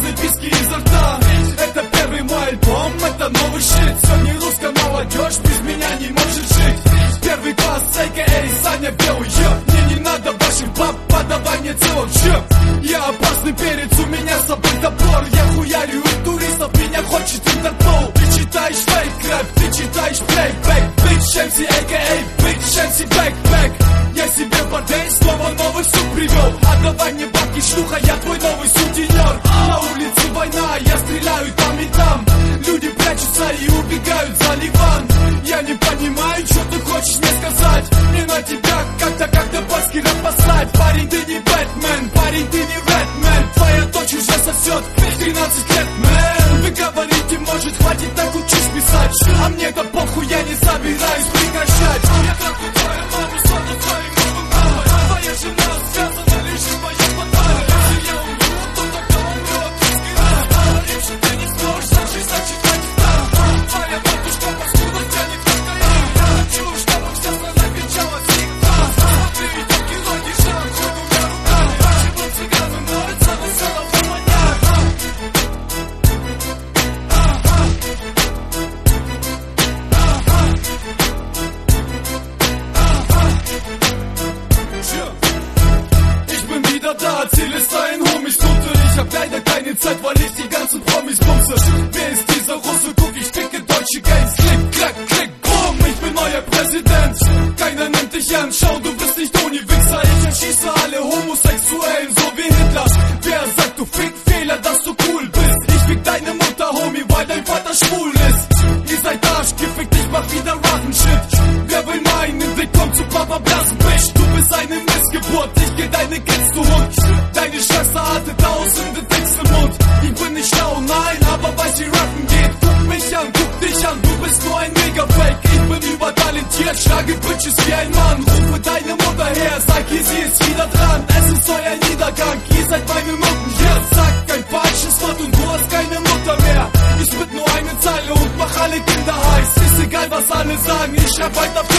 грязной виски изо рта. Это первый мой альбом, это новый щит. Сегодня русская молодежь без меня не может жить. Первый класс, а.к.а. Саня Белый, мне не надо ваших баб, подавай мне целых жеп. Я опасный перец, у меня с собой топор. Я хуярю у туристов, меня хочет Интерпол. Ты читаешь фейк рэп, ты читаешь плейбэк. Bitch MC, а.к.а. Bitch MC Backpack. Я себе бордель, снова новый суд привел. Отдавай мне бабки, шлюха, я твой новый сутенер. На улице война, я стреляю там и там. Люди прячутся и убегают за Ливан. Я не понимаю, что ты хочешь мне сказать. Мне на тебя как-то паски распасать. Парень, ты не Бэтмен, парень, ты не Рэдмен. Твоя дочь уже сосет 13 лет, мэн. Вы говорите, может, хватит такую чушь писать. А мне-то похуй, я не собираюсь прекращать. Я трахну твою маму, стану твоим новым мамой. Твоя жена связана лишь в моем подвале. Если я умру, то тогда умрет русский рэп. Лучше ты не сможешь зажить, значит, хватит там. Твоя матушка паскуда тянет в кокаин. Я хочу, чтобы вся страна кричала всегда. Смотри, идет кино, держа хуй двумя руками. Чего цыганы молятся на целого маньяка. Ich bin wieder da, Ziel ist ein Homies Gute. Ich hab leider keine Zeit, weil ich die ganzen Promis bumse. Wer ist dieser Russe? Guck, ich ficke deutsche Gangs. Klick, klack, klick, boom, ich bin neuer Präsident. Keiner nimmt dich an, schau, du bist nicht Uni-Wichser. Ich erschieße alle Homosexuellen, so wie Hitler. Wer sagt, du Fickfehler, dass du cool bist? Ich fick deine Mutter, Homie, weil dein Vater schwul ist. Ihr seid arschgefickt, ich mach wieder Rachen-Shit. Wer will meinen Dick, kommt zu Papa Blasen, Bitch. Du bist eine Missgeburt, ich geh deine Kids zu Hund. Deine Schwester hatte tausende Dicks im Mund. Ich bin nicht schlau, nein, aber weiß wie Rappen geht. Guck mich an, guck dich an, du bist nur ein Mega-Fake. Ich bin übertalentiert, schlage Bitches wie ein Mann. Rufe deine Mutter her, sag ihr, sie ist wieder dran. Es ist euer Niedergang, ihr seid meine Mutten. Hier, sag kein falsches Wort und du hast keine Mutter mehr. Ich spit nur eine Zeile und mach alle Kinder heiß. Ist egal, was alle sagen, ich schreib weiter.